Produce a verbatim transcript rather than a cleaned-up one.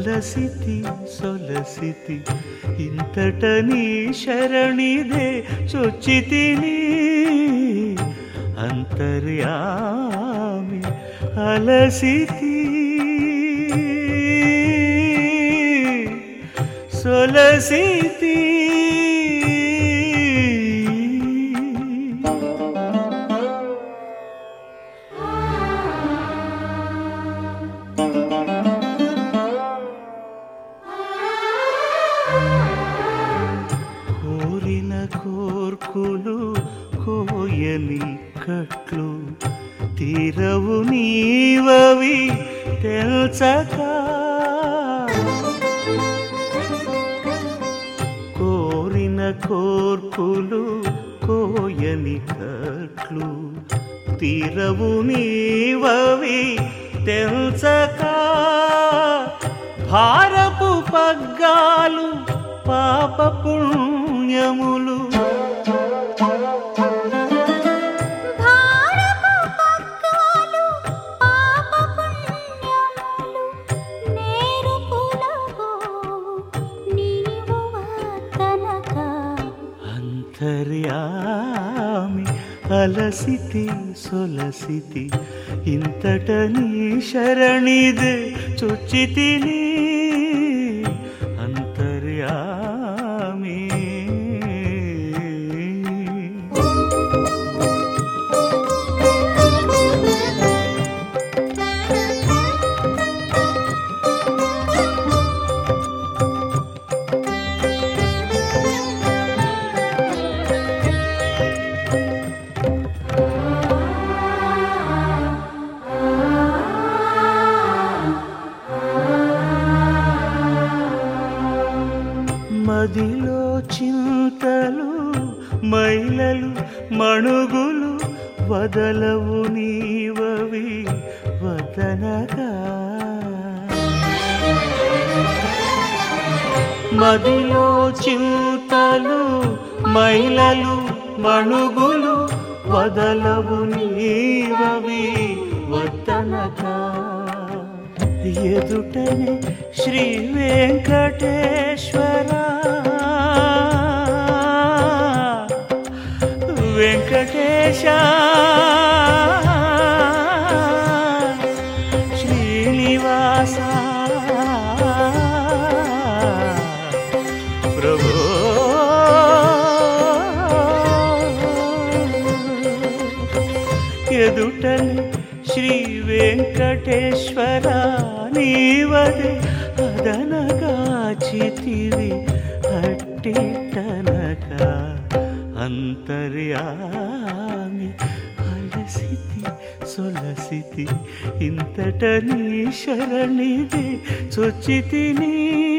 అలసితి సొలసితి ఇంతట నీ శరణిదే చొచ్చితిని అంతర్యామి అలసితి సొలసితి కోరిన కోర్కులు కోయని కట్లు తీరవు నీవవి తెల్చక కోరిన కోర్కులు కోయని కట్లు తీరవు నీవవి తెల్చక భారపు పగ్గాలు పాప పుణ్యములు భారపు పగ్గాలు పాప పుణ్యములు నేరుపులవో నీవు వదనక అంతర్యామి అలసితి సొలసితి ఇంతట నీ శరణిదే చొచ్చితిని అంతర్యామి మదిలో చింతలు మైలలు మణుగులు వదలవు నీవవి వదనగా మదిలో చింతలు మైలలు మణుగులు వదలవు నీవవి వదనగా ఎదుటనే శ్రీ వెంకటేశ్వర వెంకటేశ శ్రీనివాస ప్రభు ఎదుటనే శ్రీ వెంకటేశ్వర నీవదే అదనగాచితివి అట్టిటనక అంతర్యామి అలసితి సొలసితి ఇంతట నీ శరణిదే చొచ్చితిని